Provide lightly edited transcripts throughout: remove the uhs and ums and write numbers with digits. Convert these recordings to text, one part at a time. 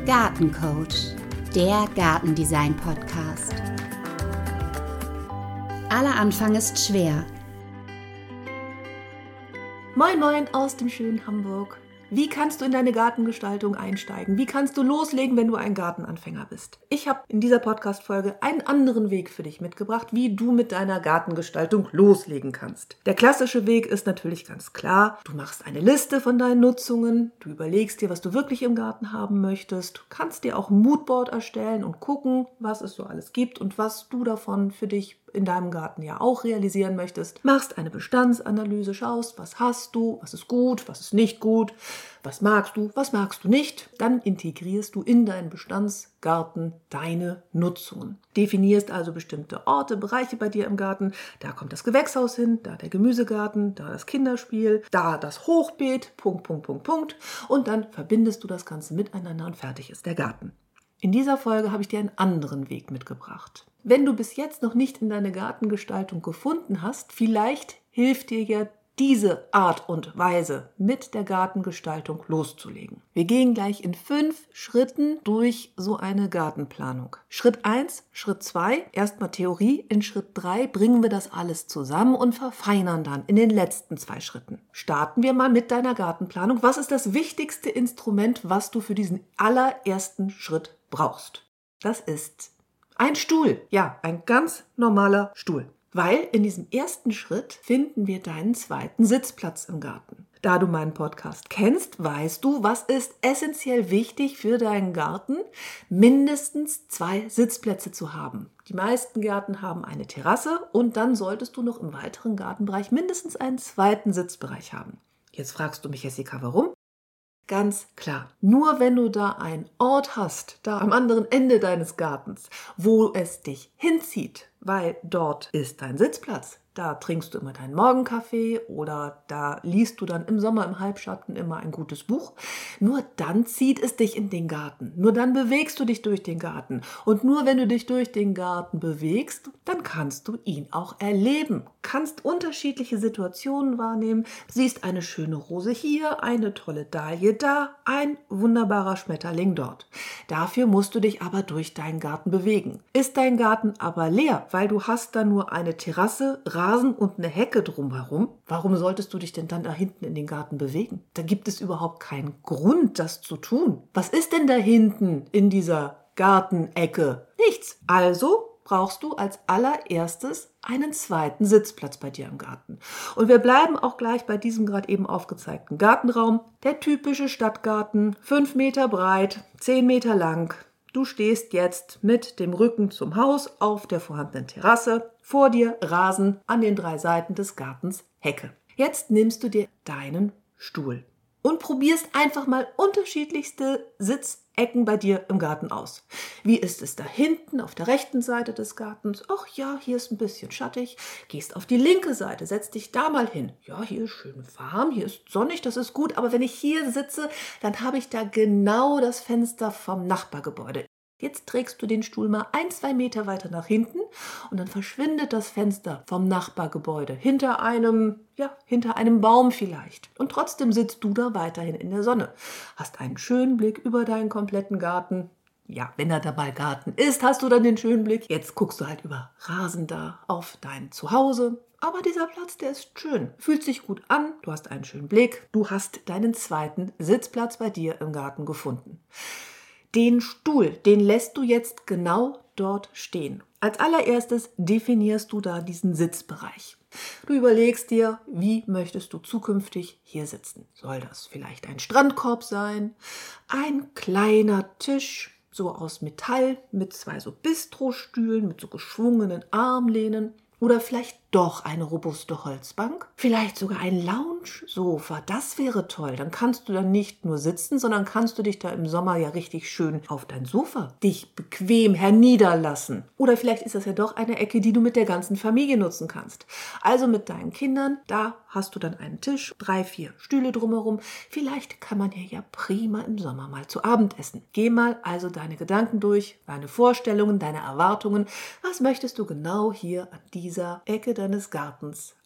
Gartencoach, der Gartendesign-Podcast. Aller Anfang ist schwer. Moin moin aus dem schönen Hamburg. Wie kannst du in deine Gartengestaltung einsteigen? Wie kannst du loslegen, wenn du ein Gartenanfänger bist? Ich habe in dieser Podcast-Folge einen anderen Weg für dich mitgebracht, wie du mit deiner Gartengestaltung loslegen kannst. Der klassische Weg ist natürlich ganz klar. Du machst eine Liste von deinen Nutzungen, du überlegst dir, was du wirklich im Garten haben möchtest. Du kannst dir auch ein Moodboard erstellen und gucken, was es so alles gibt und was du davon für dich in deinem Garten ja auch realisieren möchtest. Machst eine Bestandsanalyse, schaust, was hast du, was ist gut, was ist nicht gut, was magst du nicht. Dann integrierst du in deinen Bestandsgarten deine Nutzungen. Definierst also bestimmte Orte, Bereiche bei dir im Garten. Da kommt das Gewächshaus hin, da der Gemüsegarten, da das Kinderspiel, da das Hochbeet, ... Und dann verbindest du das Ganze miteinander und fertig ist der Garten. In dieser Folge habe ich dir einen anderen Weg mitgebracht. Wenn du bis jetzt noch nicht in deine Gartengestaltung gefunden hast, vielleicht hilft dir ja diese Art und Weise, mit der Gartengestaltung loszulegen. Wir gehen gleich in 5 Schritten durch so eine Gartenplanung. Schritt 1, Schritt 2, erstmal Theorie. In Schritt 3 bringen wir das alles zusammen und verfeinern dann in den letzten 2 Schritten. Starten wir mal mit deiner Gartenplanung. Was ist das wichtigste Instrument, was du für diesen allerersten Schritt brauchst? Das ist ein Stuhl. Ja, ein ganz normaler Stuhl. Weil in diesem ersten Schritt finden wir deinen zweiten Sitzplatz im Garten. Da du meinen Podcast kennst, weißt du, was ist essentiell wichtig für deinen Garten? Mindestens 2 Sitzplätze zu haben. Die meisten Gärten haben eine Terrasse und dann solltest du noch im weiteren Gartenbereich mindestens einen zweiten Sitzbereich haben. Jetzt fragst du mich, Jessica, warum? Ganz klar, nur wenn du da einen Ort hast, da am anderen Ende deines Gartens, wo es dich hinzieht, weil dort ist dein Sitzplatz. Da trinkst du immer deinen Morgenkaffee oder da liest du dann im Sommer im Halbschatten immer ein gutes Buch. Nur dann zieht es dich in den Garten. Nur dann bewegst du dich durch den Garten. Und nur wenn du dich durch den Garten bewegst, dann kannst du ihn auch erleben. Kannst unterschiedliche Situationen wahrnehmen. Siehst eine schöne Rose hier, eine tolle Dahlie da, ein wunderbarer Schmetterling dort. Dafür musst du dich aber durch deinen Garten bewegen. Ist dein Garten aber leer, weil du hast da nur eine Terrasse, Rasen und eine Hecke drumherum, warum solltest du dich denn dann da hinten in den Garten bewegen? Da gibt es überhaupt keinen Grund, das zu tun. Was ist denn da hinten in dieser Gartenecke? Nichts. Also brauchst du als allererstes einen zweiten Sitzplatz bei dir im Garten. Und wir bleiben auch gleich bei diesem gerade eben aufgezeigten Gartenraum. Der typische Stadtgarten, 5 Meter breit, 10 Meter lang. Du stehst jetzt mit dem Rücken zum Haus auf der vorhandenen Terrasse, vor dir Rasen, an den 3 Seiten des Gartens Hecke. Jetzt nimmst du dir deinen Stuhl und probierst einfach mal unterschiedlichste Sitzecken bei dir im Garten aus. Wie ist es da hinten auf der rechten Seite des Gartens? Ach ja, hier ist ein bisschen schattig. Gehst auf die linke Seite, setz dich da mal hin. Ja, hier ist schön warm, hier ist sonnig, das ist gut. Aber wenn ich hier sitze, dann habe ich da genau das Fenster vom Nachbargebäude. Jetzt trägst du den Stuhl mal 1-2 Meter weiter nach hinten und dann verschwindet das Fenster vom Nachbargebäude hinter einem Baum vielleicht. Und trotzdem sitzt du da weiterhin in der Sonne. Hast einen schönen Blick über deinen kompletten Garten. Ja, wenn er dabei Garten ist, hast du dann den schönen Blick. Jetzt guckst du halt über Rasen da auf dein Zuhause. Aber dieser Platz, der ist schön. Fühlt sich gut an, du hast einen schönen Blick. Du hast deinen zweiten Sitzplatz bei dir im Garten gefunden. Den Stuhl, den lässt du jetzt genau dort stehen. Als allererstes definierst du da diesen Sitzbereich. Du überlegst dir, wie möchtest du zukünftig hier sitzen? Soll das vielleicht ein Strandkorb sein? Ein kleiner Tisch, so aus Metall, mit 2 so Bistrostühlen, mit so geschwungenen Armlehnen? Oder vielleicht doch eine robuste Holzbank? Vielleicht sogar ein Lounge-Sofa, das wäre toll. Dann kannst du dann nicht nur sitzen, sondern kannst du dich da im Sommer ja richtig schön auf dein Sofa dich bequem herniederlassen. Oder vielleicht ist das ja doch eine Ecke, die du mit der ganzen Familie nutzen kannst. Also mit deinen Kindern, da hast du dann einen Tisch, 3-4 Stühle drumherum. Vielleicht kann man hier ja prima im Sommer mal zu Abend essen. Geh mal also deine Gedanken durch, deine Vorstellungen, deine Erwartungen. Was möchtest du genau hier an dieser Ecke deines Gartens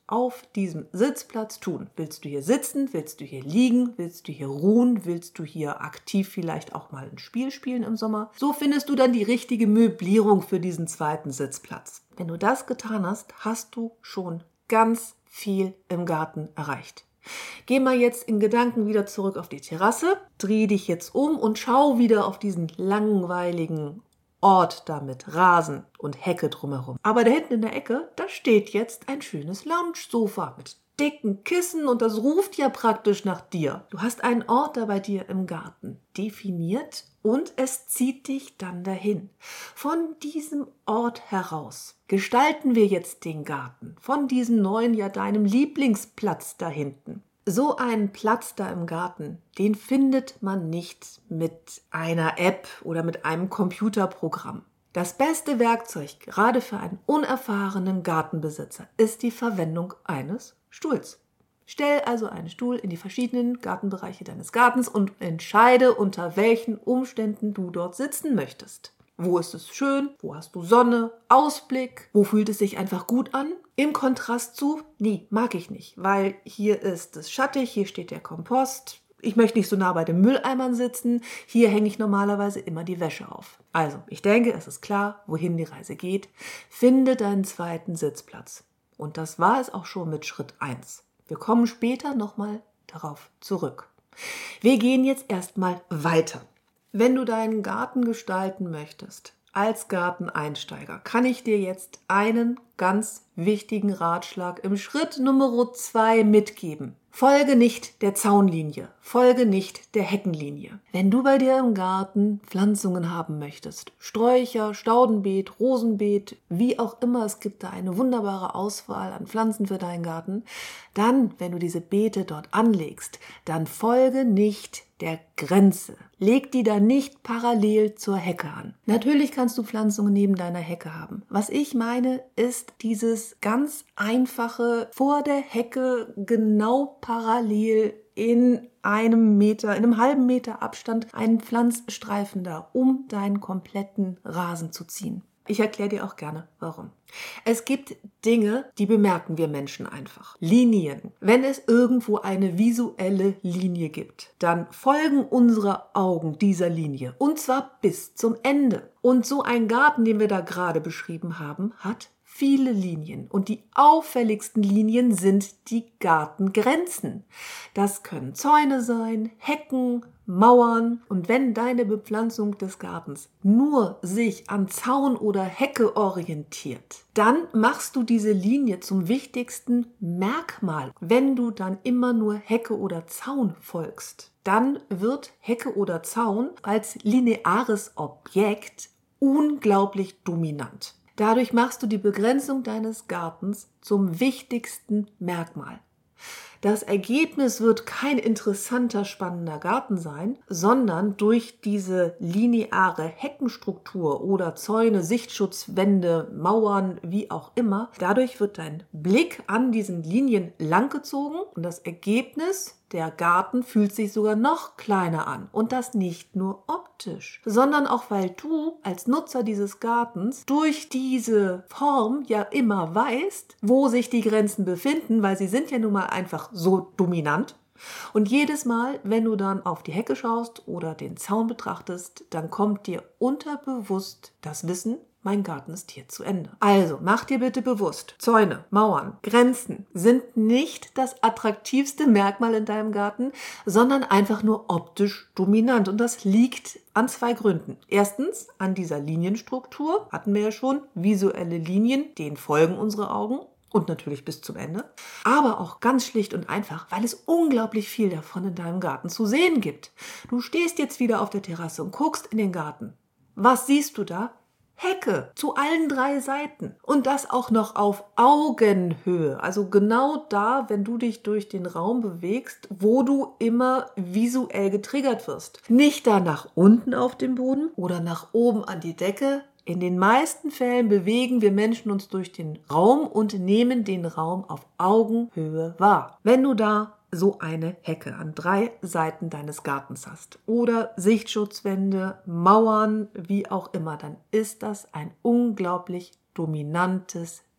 auf diesem Sitzplatz tun? Willst du hier sitzen? Willst du hier liegen? Willst du hier ruhen? Willst du hier aktiv vielleicht auch mal ein Spiel spielen im Sommer? So findest du dann die richtige Möblierung für diesen zweiten Sitzplatz. Wenn du das getan hast, hast du schon ganz viel im Garten erreicht. Geh mal jetzt in Gedanken wieder zurück auf die Terrasse, dreh dich jetzt um und schau wieder auf diesen langweiligen Ort da mit Rasen und Hecke drumherum. Aber da hinten in der Ecke, da steht jetzt ein schönes Lounge-Sofa mit dicken Kissen und das ruft ja praktisch nach dir. Du hast einen Ort da bei dir im Garten definiert und es zieht dich dann dahin. Von diesem Ort heraus gestalten wir jetzt den Garten, von diesem neuen, ja deinem Lieblingsplatz da hinten. So einen Platz da im Garten, den findet man nicht mit einer App oder mit einem Computerprogramm. Das beste Werkzeug, gerade für einen unerfahrenen Gartenbesitzer, ist die Verwendung eines Stuhls. Stell also einen Stuhl in die verschiedenen Gartenbereiche deines Gartens und entscheide, unter welchen Umständen du dort sitzen möchtest. Wo ist es schön? Wo hast du Sonne, Ausblick? Wo fühlt es sich einfach gut an? Im Kontrast zu, nee, mag ich nicht, weil hier ist es schattig, hier steht der Kompost. Ich möchte nicht so nah bei den Mülleimern sitzen. Hier hänge ich normalerweise immer die Wäsche auf. Also, ich denke, es ist klar, wohin die Reise geht. Finde deinen zweiten Sitzplatz. Und das war es auch schon mit Schritt 1. Wir kommen später nochmal darauf zurück. Wir gehen jetzt erstmal weiter. Wenn du deinen Garten gestalten möchtest, als Garteneinsteiger, kann ich dir jetzt einen ganz wichtigen Ratschlag im Schritt Nummer 2 mitgeben. Folge nicht der Zaunlinie, folge nicht der Heckenlinie. Wenn du bei dir im Garten Pflanzungen haben möchtest, Sträucher, Staudenbeet, Rosenbeet, wie auch immer, es gibt da eine wunderbare Auswahl an Pflanzen für deinen Garten, dann, wenn du diese Beete dort anlegst, dann folge nicht der Grenze. Leg die da nicht parallel zur Hecke an. Natürlich kannst du Pflanzungen neben deiner Hecke haben. Was ich meine, ist dieses ganz einfache vor der Hecke genau parallel in einem halben Meter Abstand einen Pflanzstreifen da, um deinen kompletten Rasen zu ziehen. Ich erkläre dir auch gerne, warum. Es gibt Dinge, die bemerken wir Menschen einfach. Linien. Wenn es irgendwo eine visuelle Linie gibt, dann folgen unsere Augen dieser Linie. Und zwar bis zum Ende. Und so ein Garten, den wir da gerade beschrieben haben, hat viele Linien. Und die auffälligsten Linien sind die Gartengrenzen. Das können Zäune sein, Hecken, Mauern. Und wenn deine Bepflanzung des Gartens nur sich an Zaun oder Hecke orientiert, dann machst du diese Linie zum wichtigsten Merkmal. Wenn du dann immer nur Hecke oder Zaun folgst, dann wird Hecke oder Zaun als lineares Objekt unglaublich dominant. Dadurch machst du die Begrenzung deines Gartens zum wichtigsten Merkmal. Das Ergebnis wird kein interessanter, spannender Garten sein, sondern durch diese lineare Heckenstruktur oder Zäune, Sichtschutzwände, Mauern, wie auch immer, dadurch wird dein Blick an diesen Linien langgezogen und das Ergebnis, der Garten, fühlt sich sogar noch kleiner an. Und das nicht nur optisch, sondern auch, weil du als Nutzer dieses Gartens durch diese Form ja immer weißt, wo sich die Grenzen befinden, weil sie sind ja nun mal einfach so dominant. Und jedes Mal, wenn du dann auf die Hecke schaust oder den Zaun betrachtest, dann kommt dir unterbewusst das Wissen, mein Garten ist hier zu Ende. Also, mach dir bitte bewusst, Zäune, Mauern, Grenzen sind nicht das attraktivste Merkmal in deinem Garten, sondern einfach nur optisch dominant. Und das liegt an 2 Gründen. Erstens an dieser Linienstruktur, hatten wir ja schon, visuelle Linien, denen folgen unsere Augen. Und natürlich bis zum Ende. Aber auch ganz schlicht und einfach, weil es unglaublich viel davon in deinem Garten zu sehen gibt. Du stehst jetzt wieder auf der Terrasse und guckst in den Garten. Was siehst du da? Hecke zu allen 3 Seiten und das auch noch auf Augenhöhe, also genau da, wenn du dich durch den Raum bewegst, wo du immer visuell getriggert wirst. Nicht da nach unten auf dem Boden oder nach oben an die Decke. In den meisten Fällen bewegen wir Menschen uns durch den Raum und nehmen den Raum auf Augenhöhe wahr. Wenn du da so eine Hecke an 3 Seiten deines Gartens hast oder Sichtschutzwände, Mauern, wie auch immer, dann ist das ein unglaublich dominantes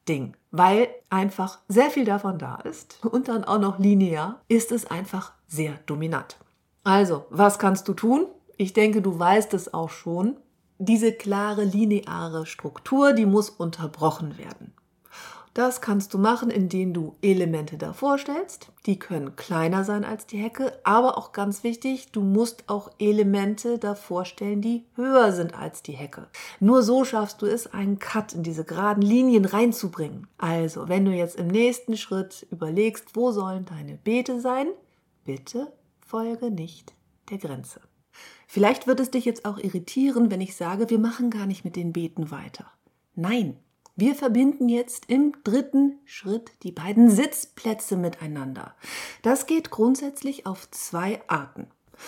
Ding, weil einfach sehr viel davon da ist und dann auch noch linear, ist es einfach sehr dominant. Also, was kannst du tun? Ich denke, du weißt es auch schon. Diese klare lineare Struktur, die muss unterbrochen werden. Das kannst du machen, indem du Elemente davor stellst. Die können kleiner sein als die Hecke, aber auch ganz wichtig, du musst auch Elemente davor stellen, die höher sind als die Hecke. Nur so schaffst du es, einen Cut in diese geraden Linien reinzubringen. Also, wenn du jetzt im nächsten Schritt überlegst, wo sollen deine Beete sein, bitte folge nicht der Grenze. Vielleicht wird es dich jetzt auch irritieren, wenn ich sage, wir machen gar nicht mit den Beeten weiter. Nein. Wir verbinden jetzt im dritten Schritt die beiden Sitzplätze miteinander. Das geht grundsätzlich auf 2 Arten.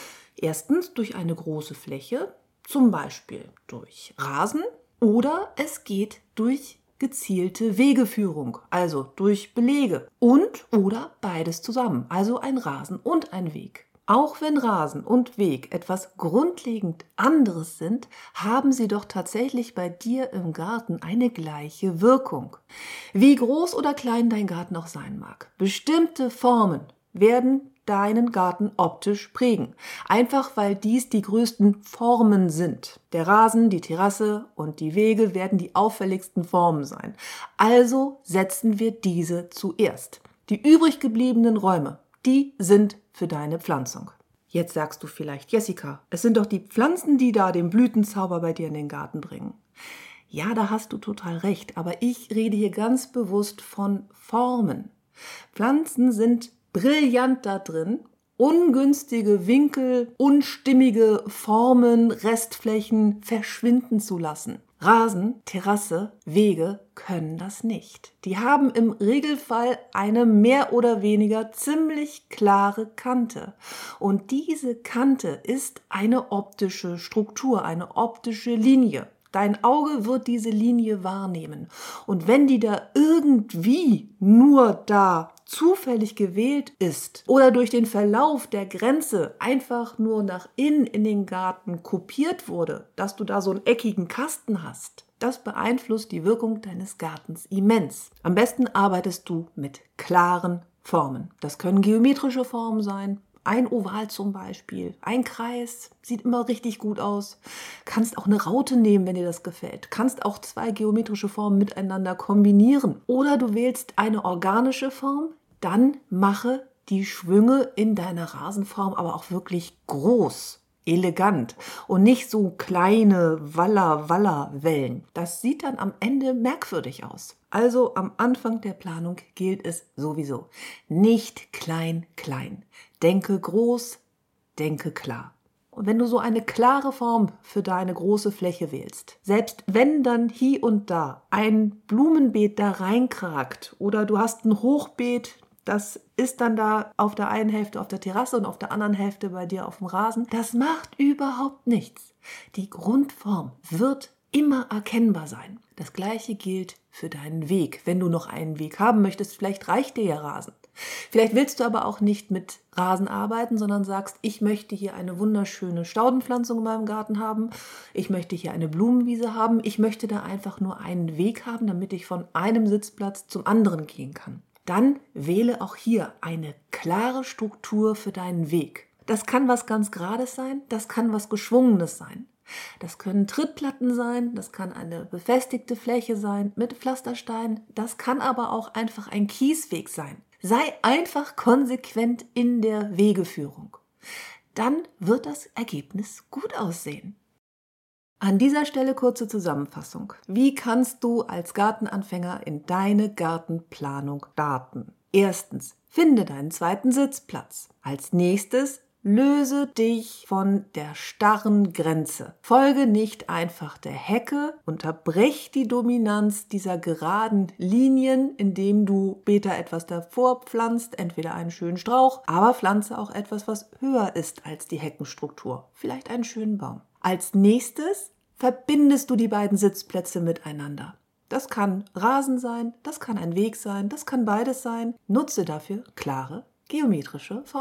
Erstens durch eine große Fläche, zum Beispiel durch Rasen, oder es geht durch gezielte Wegeführung, also durch Belege und oder beides zusammen, also ein Rasen und ein Weg. Auch wenn Rasen und Weg etwas grundlegend anderes sind, haben sie doch tatsächlich bei dir im Garten eine gleiche Wirkung. Wie groß oder klein dein Garten auch sein mag, bestimmte Formen werden deinen Garten optisch prägen. Einfach weil dies die größten Formen sind. Der Rasen, die Terrasse und die Wege werden die auffälligsten Formen sein. Also setzen wir diese zuerst. Die übrig gebliebenen Räume, die sind für deine Pflanzung. Jetzt sagst du vielleicht, Jessica, es sind doch die Pflanzen, die da den Blütenzauber bei dir in den Garten bringen. Ja, da hast du total recht, aber ich rede hier ganz bewusst von Formen. Pflanzen sind brillant da drin, ungünstige Winkel, unstimmige Formen, Restflächen verschwinden zu lassen. Rasen, Terrasse, Wege können das nicht. Die haben im Regelfall eine mehr oder weniger ziemlich klare Kante. Und diese Kante ist eine optische Struktur, eine optische Linie. Dein Auge wird diese Linie wahrnehmen. Und wenn die da irgendwie nur da zufällig gewählt ist oder durch den Verlauf der Grenze einfach nur nach innen in den Garten kopiert wurde, dass du da so einen eckigen Kasten hast, das beeinflusst die Wirkung deines Gartens immens. Am besten arbeitest du mit klaren Formen. Das können geometrische Formen sein. Ein Oval zum Beispiel, ein Kreis, sieht immer richtig gut aus. Kannst auch eine Raute nehmen, wenn dir das gefällt. Kannst auch 2 geometrische Formen miteinander kombinieren. Oder du wählst eine organische Form, dann mache die Schwünge in deiner Rasenform aber auch wirklich groß, elegant und nicht so kleine Walla-Walla-Wellen. Das sieht dann am Ende merkwürdig aus. Also am Anfang der Planung gilt es sowieso. Nicht klein, klein. Denke groß, denke klar. Und wenn du so eine klare Form für deine große Fläche wählst, selbst wenn dann hier und da ein Blumenbeet da reinkragt oder du hast ein Hochbeet, das ist dann da auf der einen Hälfte auf der Terrasse und auf der anderen Hälfte bei dir auf dem Rasen, das macht überhaupt nichts. Die Grundform wird immer erkennbar sein. Das Gleiche gilt für deinen Weg. Wenn du noch einen Weg haben möchtest, vielleicht reicht dir ja Rasen. Vielleicht willst du aber auch nicht mit Rasen arbeiten, sondern sagst, ich möchte hier eine wunderschöne Staudenpflanzung in meinem Garten haben, ich möchte hier eine Blumenwiese haben, ich möchte da einfach nur einen Weg haben, damit ich von einem Sitzplatz zum anderen gehen kann. Dann wähle auch hier eine klare Struktur für deinen Weg. Das kann was ganz Gerades sein, das kann was Geschwungenes sein. Das können Trittplatten sein, das kann eine befestigte Fläche sein mit Pflastersteinen, das kann aber auch einfach ein Kiesweg sein. Sei einfach konsequent in der Wegeführung. Dann wird das Ergebnis gut aussehen. An dieser Stelle kurze Zusammenfassung. Wie kannst du als Gartenanfänger in deine Gartenplanung starten? Erstens, finde deinen zweiten Sitzplatz. Als nächstes, löse dich von der starren Grenze. Folge nicht einfach der Hecke, unterbrech die Dominanz dieser geraden Linien, indem du später etwas davor pflanzt, entweder einen schönen Strauch, aber pflanze auch etwas, was höher ist als die Heckenstruktur, vielleicht einen schönen Baum. Als nächstes verbindest du die beiden Sitzplätze miteinander. Das kann Rasen sein, das kann ein Weg sein, das kann beides sein. Nutze dafür klare geometrische Formen.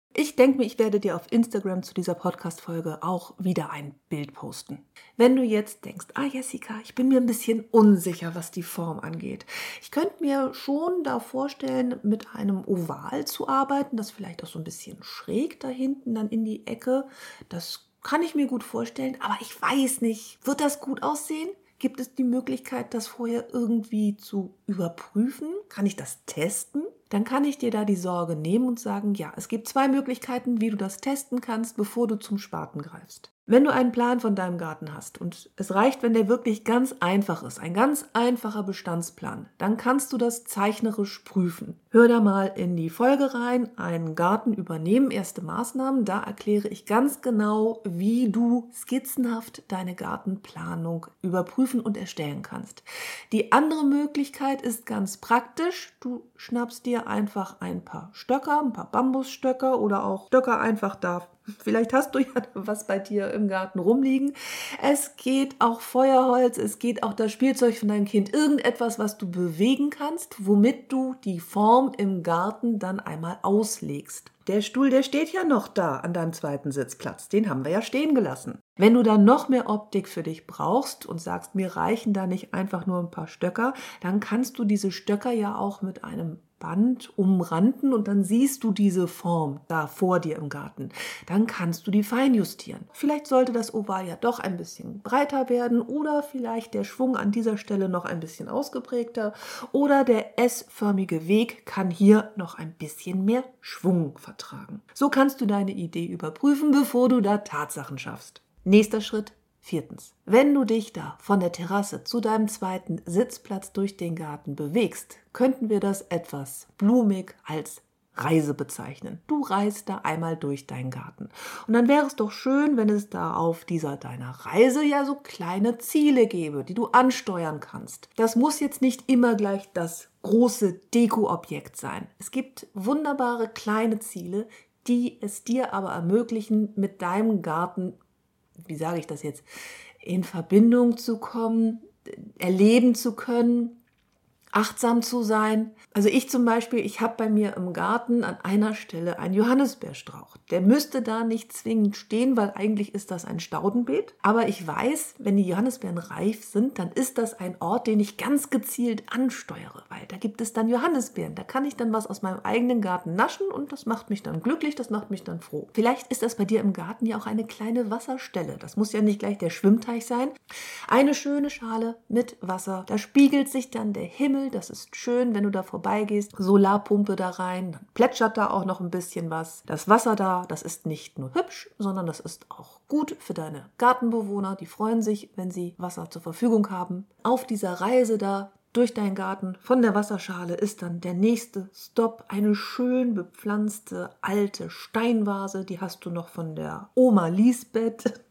Ich denke mir, ich werde dir auf Instagram zu dieser Podcast-Folge auch wieder ein Bild posten. Wenn du jetzt denkst, Jessica, ich bin mir ein bisschen unsicher, was die Form angeht. Ich könnte mir schon da vorstellen, mit einem Oval zu arbeiten, das vielleicht auch so ein bisschen schräg da hinten dann in die Ecke. Das kann ich mir gut vorstellen, aber ich weiß nicht, wird das gut aussehen? Gibt es die Möglichkeit, das vorher irgendwie zu überprüfen? Kann ich das testen? Dann kann ich dir da die Sorge nehmen und sagen, ja, es gibt 2 Möglichkeiten, wie du das testen kannst, bevor du zum Spaten greifst. Wenn du einen Plan von deinem Garten hast und es reicht, wenn der wirklich ganz einfach ist, ein ganz einfacher Bestandsplan, dann kannst du das zeichnerisch prüfen. Hör da mal in die Folge rein, einen Garten übernehmen, erste Maßnahmen. Da erkläre ich ganz genau, wie du skizzenhaft deine Gartenplanung überprüfen und erstellen kannst. Die andere Möglichkeit ist ganz praktisch. Du schnappst dir einfach ein paar Stöcker, ein paar Bambusstöcker oder auch Stöcker einfach da. Vielleicht hast du ja was bei dir im Garten rumliegen. Es geht auch Feuerholz, es geht auch das Spielzeug von deinem Kind. Irgendetwas, was du bewegen kannst, womit du die Form im Garten dann einmal auslegst. Der Stuhl, der steht ja noch da an deinem zweiten Sitzplatz. Den haben wir ja stehen gelassen. Wenn du dann noch mehr Optik für dich brauchst und sagst, mir reichen da nicht einfach nur ein paar Stöcker, dann kannst du diese Stöcker ja auch mit einem Band umranden und dann siehst du diese Form da vor dir im Garten. Dann kannst du die feinjustieren. Vielleicht sollte das Oval ja doch ein bisschen breiter werden oder vielleicht der Schwung an dieser Stelle noch ein bisschen ausgeprägter oder der S-förmige Weg kann hier noch ein bisschen mehr Schwung vertragen. So kannst du deine Idee überprüfen, bevor du da Tatsachen schaffst. Nächster Schritt. 4. Wenn du dich da von der Terrasse zu deinem zweiten Sitzplatz durch den Garten bewegst, könnten wir das etwas blumig als Reise bezeichnen. Du reist da einmal durch deinen Garten. Und dann wäre es doch schön, wenn es da auf dieser deiner Reise ja so kleine Ziele gäbe, die du ansteuern kannst. Das muss jetzt nicht immer gleich das große Deko-Objekt sein. Es gibt wunderbare kleine Ziele, die es dir aber ermöglichen, mit deinem Garten, wie sage ich das jetzt, in Verbindung zu kommen, erleben zu können, achtsam zu sein. Also ich zum Beispiel, ich habe bei mir im Garten an einer Stelle einen Johannisbeerstrauch. Der müsste da nicht zwingend stehen, weil eigentlich ist das ein Staudenbeet. Aber ich weiß, wenn die Johannisbeeren reif sind, dann ist das ein Ort, den ich ganz gezielt ansteuere, weil da gibt es dann Johannisbeeren. Da kann ich dann was aus meinem eigenen Garten naschen und das macht mich dann glücklich, das macht mich dann froh. Vielleicht ist das bei dir im Garten ja auch eine kleine Wasserstelle. Das muss ja nicht gleich der Schwimmteich sein. Eine schöne Schale mit Wasser. Da spiegelt sich dann der Himmel. Das ist schön, wenn du da vorbeigehst. Solarpumpe da rein, dann plätschert da auch noch ein bisschen was. Das Wasser da, das ist nicht nur hübsch, sondern das ist auch gut für deine Gartenbewohner. Die freuen sich, wenn sie Wasser zur Verfügung haben. Auf dieser Reise da durch deinen Garten von der Wasserschale ist dann der nächste Stopp eine schön bepflanzte alte Steinvase. Die hast du noch von der Oma Lisbeth.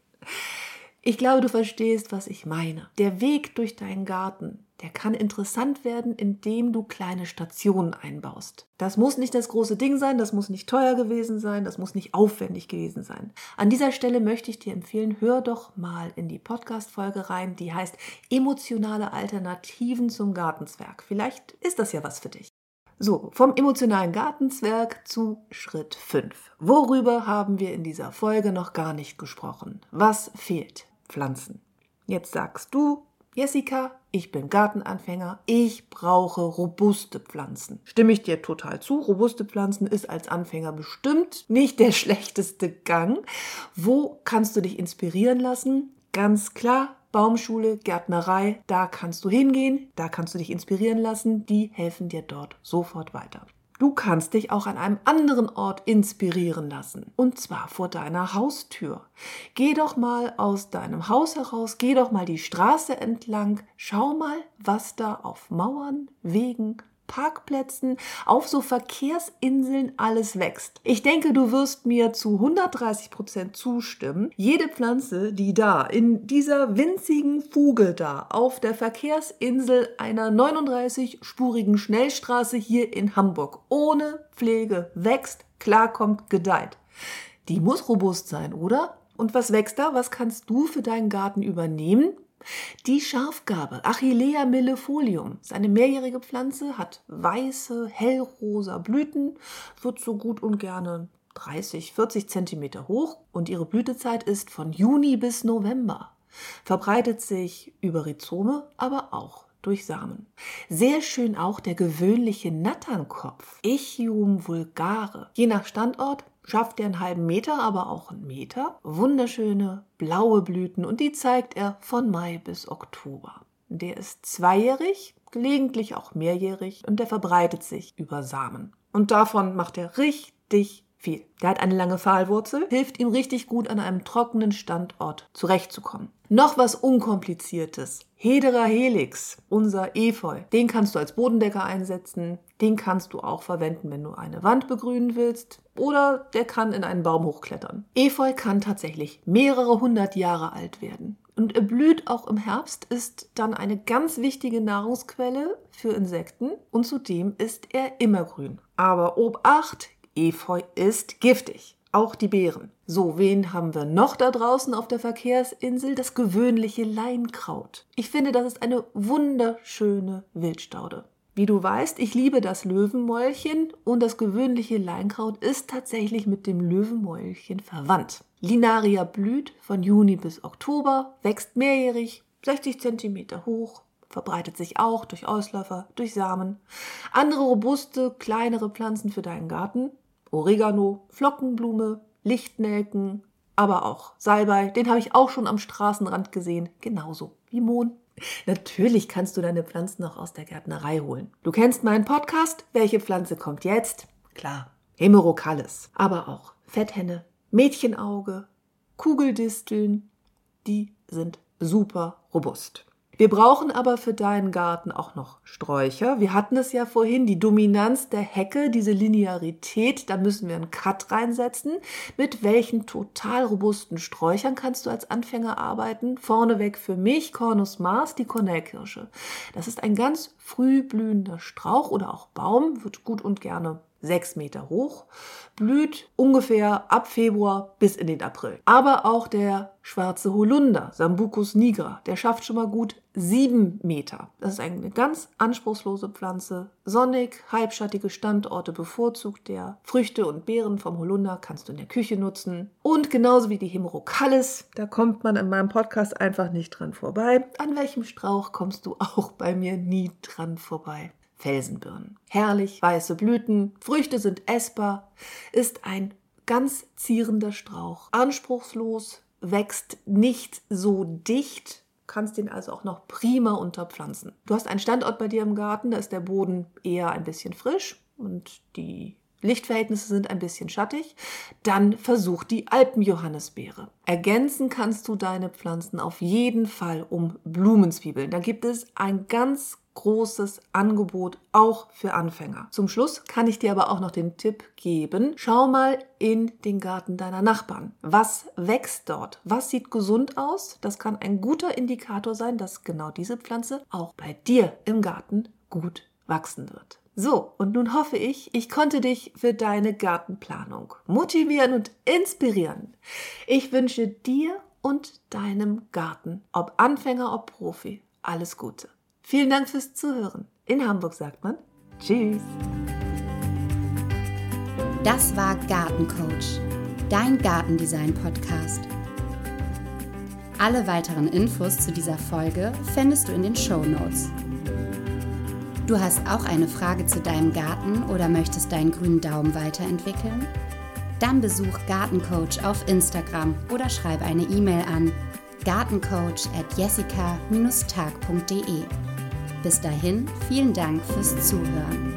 Ich glaube, du verstehst, was ich meine. Der Weg durch deinen Garten, der kann interessant werden, indem du kleine Stationen einbaust. Das muss nicht das große Ding sein, das muss nicht teuer gewesen sein, das muss nicht aufwendig gewesen sein. An dieser Stelle möchte ich dir empfehlen, hör doch mal in die Podcast-Folge rein, die heißt Emotionale Alternativen zum Gartenzwerg. Vielleicht ist das ja was für dich. So, vom emotionalen Gartenzwerg zu Schritt 5. Worüber haben wir in dieser Folge noch gar nicht gesprochen? Was fehlt? Pflanzen. Jetzt sagst du, Jessica, ich bin Gartenanfänger, ich brauche robuste Pflanzen. Stimme ich dir total zu, robuste Pflanzen ist als Anfänger bestimmt nicht der schlechteste Gang. Wo kannst du dich inspirieren lassen? Ganz klar, Baumschule, Gärtnerei, da kannst du hingehen, da kannst du dich inspirieren lassen, die helfen dir dort sofort weiter. Du kannst dich auch an einem anderen Ort inspirieren lassen, und zwar vor deiner Haustür. Geh doch mal aus deinem Haus heraus, geh doch mal die Straße entlang, schau mal, was da auf Mauern, Wegen, Parkplätzen, auf so Verkehrsinseln alles wächst. Ich denke, du wirst mir zu 130% zustimmen. Jede Pflanze, die da in dieser winzigen Fuge da auf der Verkehrsinsel einer 39-spurigen Schnellstraße hier in Hamburg ohne Pflege wächst, klarkommt, gedeiht. Die muss robust sein, oder? Und was wächst da? Was kannst du für deinen Garten übernehmen? Die Schafgarbe, Achillea millefolium, ist eine mehrjährige Pflanze, hat weiße, hellrosa Blüten, wird so gut und gerne 30, 40 Zentimeter hoch und ihre Blütezeit ist von Juni bis November. Verbreitet sich über Rhizome, aber auch durch Samen. Sehr schön auch der gewöhnliche Natternkopf, Echium vulgare. Je nach Standort schafft er einen halben Meter, aber auch einen Meter. Wunderschöne blaue Blüten und die zeigt er von Mai bis Oktober. Der ist zweijährig, gelegentlich auch mehrjährig und der verbreitet sich über Samen. Und davon macht er richtig viel. Der hat eine lange Pfahlwurzel, hilft ihm richtig gut an einem trockenen Standort zurechtzukommen. Noch was Unkompliziertes. Hedera helix, unser Efeu. Den kannst du als Bodendecker einsetzen. Den kannst du auch verwenden, wenn du eine Wand begrünen willst. Oder der kann in einen Baum hochklettern. Efeu kann tatsächlich mehrere hundert Jahre alt werden. Und er blüht auch im Herbst, ist dann eine ganz wichtige Nahrungsquelle für Insekten. Und zudem ist er immergrün. Aber Obacht, Efeu ist giftig. Auch die Beeren. So, wen haben wir noch da draußen auf der Verkehrsinsel? Das gewöhnliche Leinkraut. Ich finde, das ist eine wunderschöne Wildstaude. Wie du weißt, ich liebe das Löwenmäulchen und das gewöhnliche Leinkraut ist tatsächlich mit dem Löwenmäulchen verwandt. Linaria blüht von Juni bis Oktober, wächst mehrjährig, 60 cm hoch, verbreitet sich auch durch Ausläufer, durch Samen. Andere robuste, kleinere Pflanzen für deinen Garten. Oregano, Flockenblume, Lichtnelken, aber auch Salbei, den habe ich auch schon am Straßenrand gesehen, genauso wie Mohn. Natürlich kannst du deine Pflanzen auch aus der Gärtnerei holen. Du kennst meinen Podcast, welche Pflanze kommt jetzt? Klar, Hemerocallis, aber auch Fetthenne, Mädchenauge, Kugeldisteln, die sind super robust. Wir brauchen aber für deinen Garten auch noch Sträucher. Wir hatten es ja vorhin, die Dominanz der Hecke, diese Linearität, da müssen wir einen Cut reinsetzen. Mit welchen total robusten Sträuchern kannst du als Anfänger arbeiten? Vorneweg für mich Cornus Mars, die Kornellkirsche. Das ist ein ganz früh blühender Strauch oder auch Baum, wird gut und gerne 6 Meter hoch, blüht ungefähr ab Februar bis in den April. Aber auch der schwarze Holunder, Sambucus nigra, der schafft schon mal gut 7 Meter. Das ist eine ganz anspruchslose Pflanze. Sonnig, halbschattige Standorte bevorzugt der. Früchte und Beeren vom Holunder kannst du in der Küche nutzen. Und genauso wie die Hemerocallis, da kommt man in meinem Podcast einfach nicht dran vorbei. An welchem Strauch kommst du auch bei mir nie dran vorbei? Felsenbirnen. Herrlich, weiße Blüten, Früchte sind essbar, ist ein ganz zierender Strauch. Anspruchslos, wächst nicht so dicht, kannst den also auch noch prima unterpflanzen. Du hast einen Standort bei dir im Garten, da ist der Boden eher ein bisschen frisch und die Lichtverhältnisse sind ein bisschen schattig, dann versuch die Alpenjohannisbeere. Ergänzen kannst du deine Pflanzen auf jeden Fall um Blumenzwiebeln. Da gibt es ein ganz großes Angebot auch für Anfänger. Zum Schluss kann ich dir aber auch noch den Tipp geben, schau mal in den Garten deiner Nachbarn. Was wächst dort? Was sieht gesund aus? Das kann ein guter Indikator sein, dass genau diese Pflanze auch bei dir im Garten gut wachsen wird. So, und nun hoffe ich, ich konnte dich für deine Gartenplanung motivieren und inspirieren. Ich wünsche dir und deinem Garten, ob Anfänger, ob Profi, alles Gute. Vielen Dank fürs Zuhören. In Hamburg sagt man Tschüss. Das war Gartencoach, dein Gartendesign-Podcast. Alle weiteren Infos zu dieser Folge findest du in den Shownotes. Du hast auch eine Frage zu deinem Garten oder möchtest deinen grünen Daumen weiterentwickeln? Dann besuch Gartencoach auf Instagram oder schreib eine E-Mail an gartencoach@jessica-tag.de. Bis dahin, vielen Dank fürs Zuhören.